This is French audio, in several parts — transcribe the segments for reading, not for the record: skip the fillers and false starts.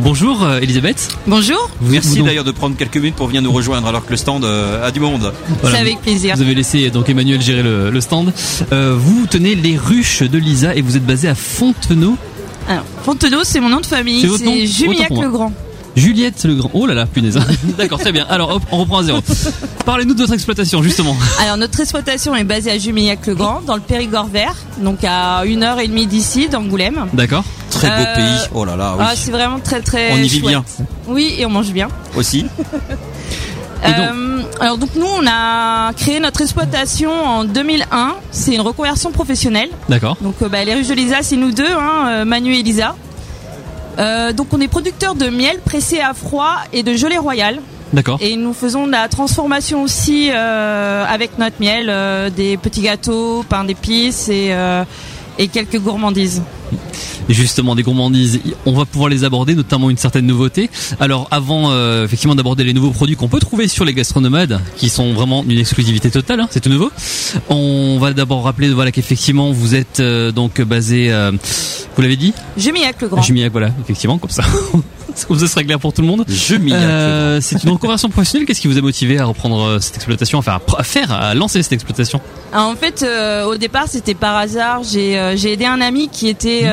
Bonjour Elisabeth. Bonjour. Merci d'ailleurs de prendre quelques minutes pour venir nous rejoindre alors que le stand a du monde. Voilà. C'est avec plaisir. Vous avez laissé donc Emmanuel gérer le stand. Vous tenez les ruches de Lisa et vous êtes basé à Fontenot. Alors, Fontenot, c'est mon nom de famille, c'est Jumillac-le-Grand. Juliette Legrand. Oh là là, punaise. D'accord, très bien. Alors hop, on reprend à zéro. Parlez-nous de votre exploitation justement. Alors notre exploitation est basée à Jumillac-le-Grand, dans le Périgord vert, donc à 1h30 d'ici, d'Angoulême. D'accord. Très beau pays. Oh là là. Oui. Ah, c'est vraiment très très. On y vit bien. Oui, et on mange bien. Aussi. Alors donc nous on a créé notre exploitation en 2001. C'est une reconversion professionnelle. D'accord. Donc les ruches de Lisa, c'est nous deux, Manu et Lisa. Donc on est producteur de miel pressé à froid et de gelée royale. D'accord. Et nous faisons de la transformation aussi avec notre miel, des petits gâteaux, pain d'épices et quelques gourmandises. Et justement, des gourmandises, on va pouvoir les aborder, notamment une certaine nouveauté. Alors avant effectivement d'aborder les nouveaux produits qu'on peut trouver sur les gastronomades, qui sont vraiment d'une exclusivité totale, c'est tout nouveau. On va d'abord rappeler qu'effectivement vous êtes donc basé, vous l'avez dit, Jumillac-le-Grand. Jumillac, voilà, effectivement, comme ça. Comme ça sera clair pour tout le monde. C'est une reconversion professionnelle. Qu'est-ce qui vous a motivé à reprendre cette exploitation, à lancer cette exploitation? Alors, en fait, au départ, c'était par hasard. J'ai aidé un ami qui était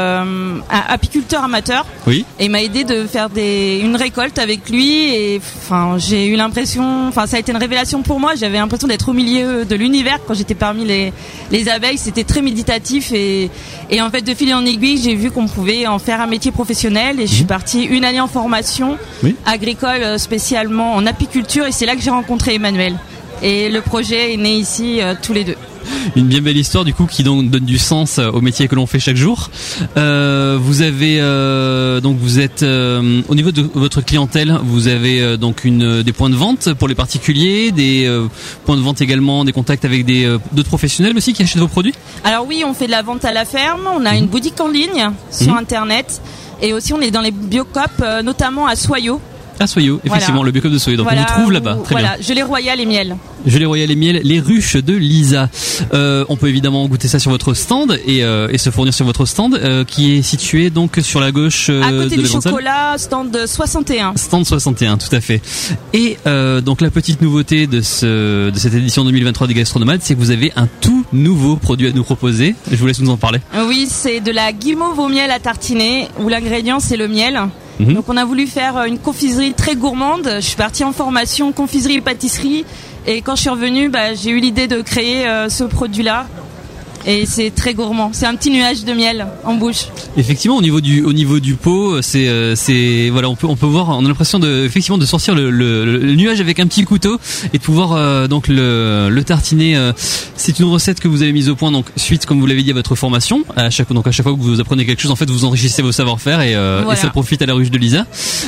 apiculteur amateur. Oui. Et il m'a aidé de faire une récolte avec lui. Et j'ai eu l'impression, ça a été une révélation pour moi. J'avais l'impression d'être au milieu de l'univers quand j'étais parmi les abeilles. C'était très méditatif et en fait, de fil en aiguille, j'ai vu qu'on pouvait en faire un métier professionnel. Et je suis partie une année en formation agricole, spécialement en apiculture, et c'est là que j'ai rencontré Emmanuel. Et le projet est né ici, tous les deux. Une bien belle histoire du coup qui donc donne du sens au métier que l'on fait chaque jour. Vous avez donc vous êtes au niveau de votre clientèle, vous avez donc des points de vente pour les particuliers, des points de vente également, des contacts avec d'autres professionnels aussi qui achètent vos produits. Alors oui, on fait de la vente à la ferme, on a une boutique en ligne sur internet. Et aussi on est dans les Biocop, notamment à Soyaux. À Soyaux, effectivement, le Biocop de Soyaux. Donc on vous trouve là-bas. Très bien. Gelée royale et miel. Gelée royale et miel, les ruches de Lisa. On peut évidemment goûter ça sur votre stand et se fournir sur votre stand qui est situé donc sur la gauche à côté de du la chocolat, stand 61. Stand 61, tout à fait. Et donc la petite nouveauté de cette édition 2023 des Gastronomades, c'est que vous avez un tout nouveau produit à nous proposer. Je vous laisse nous en parler. Oui, c'est de la guimauve au miel à tartiner où l'ingrédient c'est le miel. Donc on a voulu faire une confiserie très gourmande. Je suis partie en formation confiserie et pâtisserie et quand je suis revenue, j'ai eu l'idée de créer ce produit-là. Et c'est très gourmand. C'est un petit nuage de miel en bouche. Effectivement, au niveau du pot, c'est voilà, on peut voir, on a l'impression de sortir le nuage avec un petit couteau et de pouvoir donc le tartiner. C'est une recette que vous avez mise au point donc suite, comme vous l'avez dit, à votre formation. À chaque fois que vous apprenez quelque chose, en fait, vous enrichissez vos savoir-faire et ça profite à la ruche de Lisa.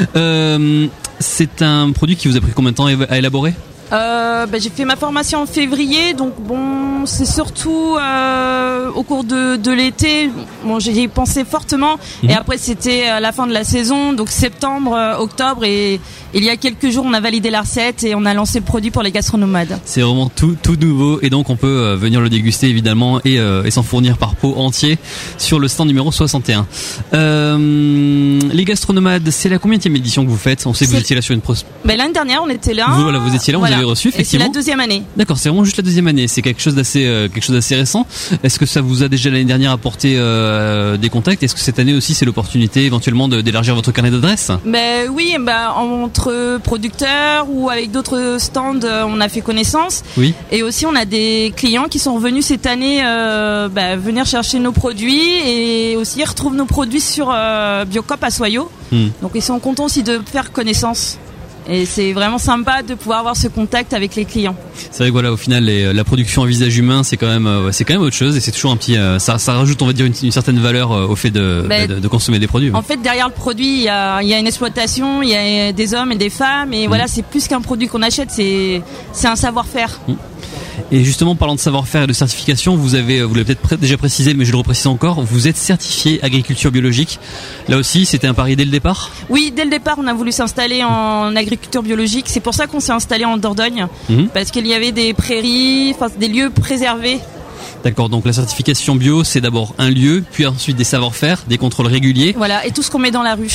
C'est un produit qui vous a pris combien de temps à élaborer? J'ai fait ma formation en février, donc c'est surtout au cours de l'été. J'y ai pensé fortement et après c'était à la fin de la saison, donc septembre, octobre, et il y a quelques jours on a validé la recette et on a lancé le produit pour les gastronomades. C'est vraiment tout nouveau et donc on peut venir le déguster évidemment et s'en fournir par pot entier sur le stand numéro 61. Les gastronomades, c'est la combienième édition que vous faites? On sait que vous étiez là sur une l'année dernière on était là. Vous étiez là, vous avez reçu effectivement. Et c'est la deuxième année. D'accord, c'est vraiment juste la deuxième année. C'est quelque chose d'assez récent. Est-ce que ça vous a déjà l'année dernière apporté des contacts? Est-ce que cette année aussi c'est l'opportunité éventuellement d'élargir votre carnet d'adresses? Oui, entre producteurs ou avec d'autres stands, on a fait connaissance. Oui. Et aussi on a des clients qui sont revenus cette année venir chercher nos produits et aussi ils retrouvent nos produits sur Biocop à Soyaux. Donc ils sont contents aussi de faire connaissance. Et c'est vraiment sympa de pouvoir avoir ce contact avec les clients. C'est vrai que au final, la production à visage humain, c'est quand même autre chose et c'est toujours un petit, ça rajoute, on va dire, une certaine valeur au fait de consommer des produits. En fait, derrière le produit, il y a une exploitation, il y a des hommes et des femmes et voilà, c'est plus qu'un produit qu'on achète, c'est un savoir-faire. Et justement, parlant de savoir-faire et de certification, vous l'avez peut-être déjà précisé, mais je le reprécise encore, vous êtes certifié agriculture biologique. Là aussi, c'était un pari dès le départ? Oui, dès le départ, on a voulu s'installer en agriculture biologique. C'est pour ça qu'on s'est installé en Dordogne, parce qu'il y avait des prairies, des lieux préservés. D'accord, donc la certification bio, c'est d'abord un lieu, puis ensuite des savoir-faire, des contrôles réguliers. Voilà, et tout ce qu'on met dans la ruche.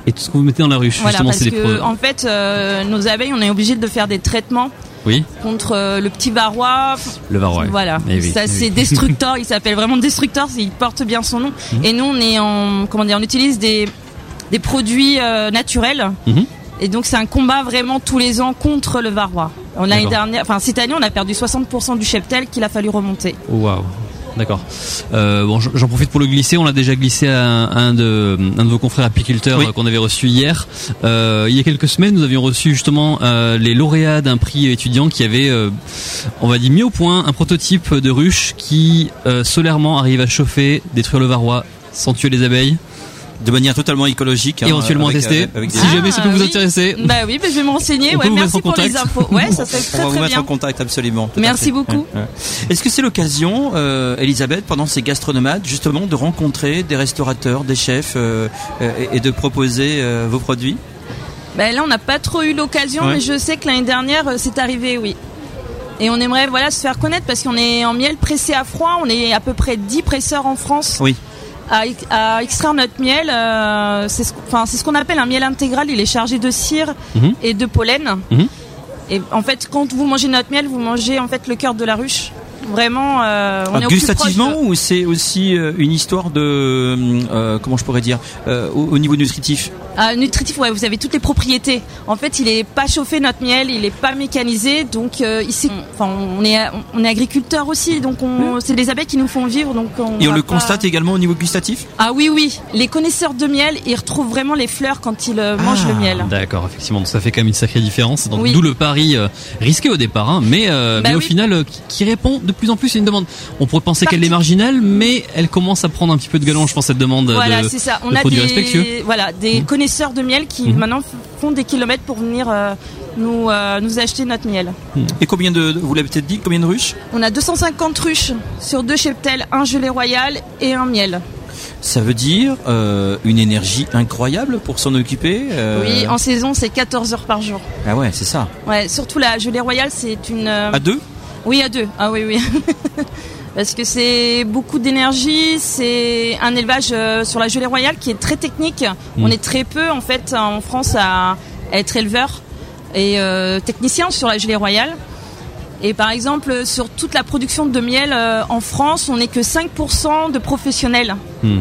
Et tout ce que vous mettez dans la ruche, Voilà, justement, parce c'est des que en fait, nos abeilles, on est obligé de faire des traitements contre le petit varroa. Le varroa. Voilà. Ça, c'est Destructor. Il s'appelle vraiment Destructor. Il porte bien son nom. Et nous, on utilise des produits naturels. Et donc, c'est un combat vraiment tous les ans contre le varroa. Cette année, on a perdu 60% du cheptel qu'il a fallu remonter. Waouh. D'accord. J'en profite pour le glisser. On l'a déjà glissé à un de vos confrères apiculteurs qu'on avait reçu hier. Il y a quelques semaines, nous avions reçu justement les lauréats d'un prix étudiant qui avait, on va dire, mis au point un prototype de ruche qui solairement arrive à chauffer, détruire le varroa sans tuer les abeilles. De manière totalement écologique. Éventuellement tester. Si jamais ça peut vous intéresser. Bah oui, je vais me renseigner. Merci pour les infos. Ouais, ça serait très bien. On va vous mettre en contact, absolument. Merci beaucoup. Est-ce que c'est l'occasion, Elisabeth, pendant ces gastronomades, justement, de rencontrer des restaurateurs, des chefs et de proposer vos produits? Là, on n'a pas trop eu l'occasion, mais je sais que l'année dernière, c'est arrivé, oui. Et on aimerait se faire connaître parce qu'on est en miel pressé à froid. On est à peu près 10 presseurs en France. Oui. À extraire notre miel, c'est ce qu'on appelle un miel intégral. Il est chargé de cire et de pollen. Et en fait, quand vous mangez notre miel, vous mangez en fait le cœur de la ruche. Vraiment, on est gustativement ou c'est aussi une histoire de comment je pourrais dire au niveau nutritif? Nutritif, vous avez toutes les propriétés. En fait, il est pas chauffé notre miel, il est pas mécanisé, donc ici, on est agriculteurs aussi, donc c'est les abeilles qui nous font vivre, donc et on le constate également au niveau gustatif. Ah oui, les connaisseurs de miel, ils retrouvent vraiment les fleurs quand ils mangent le miel. D'accord, effectivement, donc ça fait quand même une sacrée différence. Donc d'où le pari risqué au départ, mais au final, qui répond de plus en plus à une demande. On pourrait penser qu'elle est marginale, mais elle commence à prendre un petit peu de galon, je pense, cette demande c'est ça. On de a produits respectueux. Des connaisseurs de miel qui maintenant font des kilomètres pour venir nous acheter notre miel. Et combien vous l'avez peut-être dit, combien de ruches? On a 250 ruches sur 2 cheptels, un gelée royal et un miel. Ça veut dire une énergie incroyable pour s'en occuper. Oui, en saison, c'est 14 heures par jour. Ah ouais, c'est ça. Ouais, surtout la gelée royale, c'est une... À 2? Oui, à 2. Ah oui. Parce que c'est beaucoup d'énergie, c'est un élevage sur la gelée royale qui est très technique. On est très peu en fait en France à être éleveur et technicien sur la gelée royale. Et par exemple, sur toute la production de miel en France, on n'est que 5% de professionnels.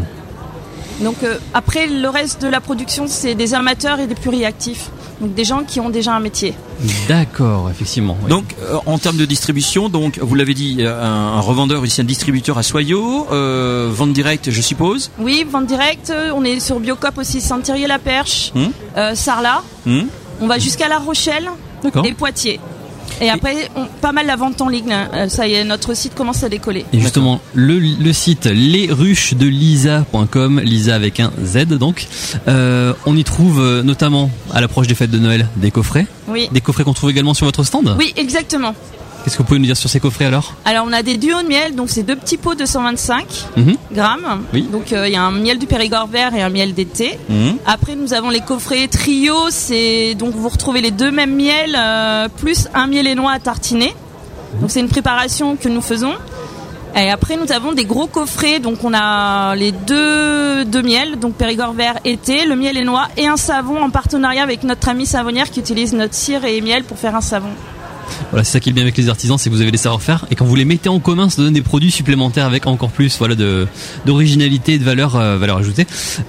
Donc après, le reste de la production, c'est des amateurs et des pluriactifs. Donc des gens qui ont déjà un métier. D'accord, effectivement. Oui. Donc en termes de distribution, donc vous l'avez dit, un revendeur ici, un distributeur à Soyaux, vente directe, je suppose. Oui, vente directe. On est sur Biocop aussi, Saint-Thierry-la-Perche, Sarlat. On va jusqu'à La Rochelle et Poitiers. Et après, pas mal la vente en ligne. Ça y est, notre site commence à décoller. Et justement, le site lesruchesdelisa.com, Lisa avec un Z donc. On y trouve notamment, à l'approche des fêtes de Noël, des coffrets. Oui. Des coffrets qu'on trouve également sur votre stand. Oui, exactement. Qu'est-ce que vous pouvez nous dire sur ces coffrets alors? Alors on a des duos de miel, donc c'est 2 petits pots de 125 grammes. Oui. Donc il y a un miel du Périgord vert et un miel d'été. Après nous avons les coffrets trio, c'est donc vous retrouvez les 2 mêmes miels plus un miel et noix à tartiner. Donc c'est une préparation que nous faisons. Et après nous avons des gros coffrets, donc on a les deux miels, donc Périgord vert été, le miel et noix et un savon en partenariat avec notre amie savonnière qui utilise notre cire et miel pour faire un savon. Voilà, c'est ça qui est bien avec les artisans, c'est que vous avez les savoir-faire et quand vous les mettez en commun, ça donne des produits supplémentaires avec encore plus d'originalité et de valeur ajoutée.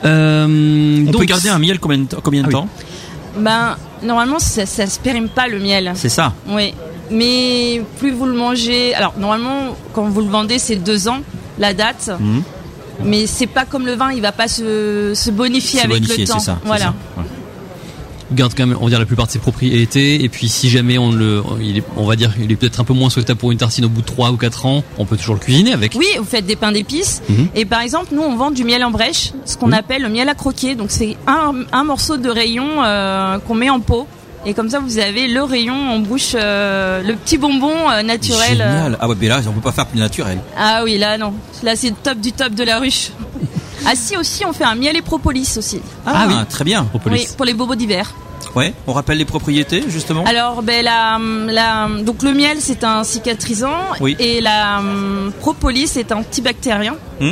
On peut garder un miel combien de temps? Normalement ça se périme pas le miel. C'est ça. Oui, mais plus vous le mangez. Alors normalement quand vous le vendez c'est 2 ans la date. Mais c'est pas comme le vin, il va pas se bonifier avec le temps. C'est ça, voilà. C'est ça. Ouais. Garde quand même, on va dire, la plupart de ses propriétés, et puis si jamais il est peut-être un peu moins souhaitable pour une tartine au bout de 3 ou 4 ans, on peut toujours le cuisiner avec. Oui, vous faites des pains d'épices, et par exemple nous on vend du miel en brèche, ce qu'on appelle le miel à croquer, donc c'est un morceau de rayon qu'on met en pot. Et comme ça, vous avez le rayon en bouche, le petit bonbon naturel. Génial. Ah ouais, mais là, on peut pas faire plus naturel. Ah oui, là non. Là, c'est le top du top de la ruche. Ah si, aussi, on fait un miel et propolis aussi. Ah oui, très bien. Propolis. Oui, pour les bobos d'hiver. Ouais, on rappelle les propriétés justement. Alors, donc le miel c'est un cicatrisant et la propolis c'est un antibactérien.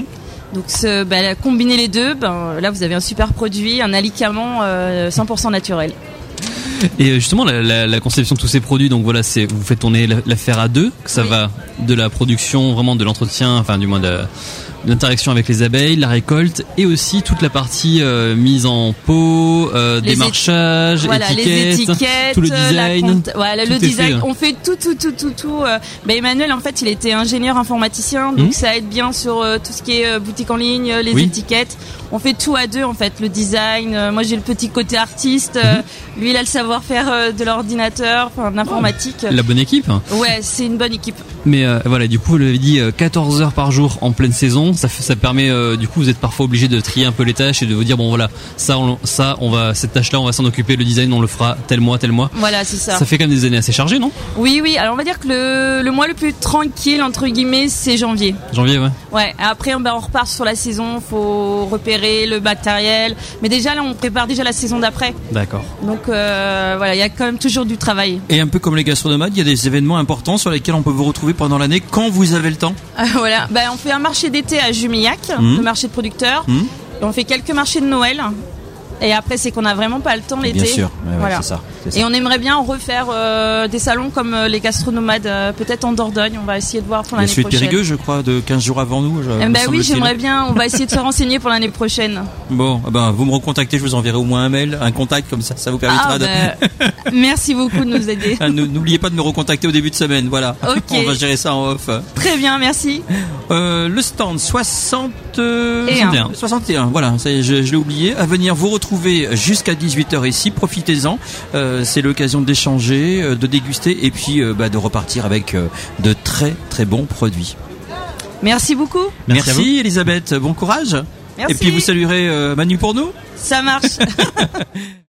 Donc combiner les deux, là vous avez un super produit, un alicament 100% naturel. Et justement la conception de tous ces produits, donc voilà, vous faites tourner l'affaire à deux, que ça va de la production, vraiment de l'entretien, enfin du moins de l'interaction avec les abeilles, la récolte et aussi toute la partie mise en pot, démarchage, les étiquettes, tout le design. Le design, on fait tout. Emmanuel en fait il était ingénieur informaticien, donc ça aide bien sur tout ce qui est boutique en ligne, les étiquettes. On fait tout à deux en fait, le design. Moi j'ai le petit côté artiste, lui il a le savoir-faire de l'ordinateur, de l'informatique. La bonne équipe. Ouais, c'est une bonne équipe. Mais voilà, du coup vous l'avez dit, 14 heures par jour en pleine saison, ça permet du coup vous êtes parfois obligé de trier un peu les tâches et de vous dire bon voilà, cette tâche-là on va s'en occuper, le design on le fera tel mois. Voilà, c'est ça. Ça fait quand même des années assez chargées, non ? Oui. Alors on va dire que le mois le plus tranquille entre guillemets, c'est janvier. Janvier, ouais. Ouais. Après on repart sur la saison, faut repérer le matériel. Mais déjà là on prépare déjà la saison d'après. D'accord. Donc il y a quand même toujours du travail. Et un peu comme les gastronomades, il y a des événements importants sur lesquels on peut vous retrouver pendant l'année quand vous avez le temps. Voilà. On fait un marché d'été à Jumillac, le marché de producteurs. Et on fait quelques marchés de Noël. Et après, c'est qu'on n'a vraiment pas le temps l'été. Bien sûr, voilà. c'est ça. Et on aimerait bien refaire des salons comme les gastronomades, peut-être en Dordogne. On va essayer de voir pour l'année prochaine. Il y a celui de Périgueux, je crois, de 15 jours avant nous. Oui, j'aimerais bien. On va essayer de se renseigner pour l'année prochaine. Bon, vous me recontactez, je vous enverrai au moins un mail, un contact, comme ça vous permettra Merci beaucoup de nous aider. N'oubliez pas de me recontacter au début de semaine, voilà. Ok. On va gérer ça en off. Très bien, merci. Le stand 61, voilà, je l'ai oublié. À venir vous retrouver jusqu'à 18h ici, profitez-en. C'est l'occasion d'échanger, de déguster et puis de repartir avec de très très bons produits. Merci beaucoup. Merci Elisabeth, bon courage. Merci. Et puis vous saluerez Manu pour nous. Ça marche.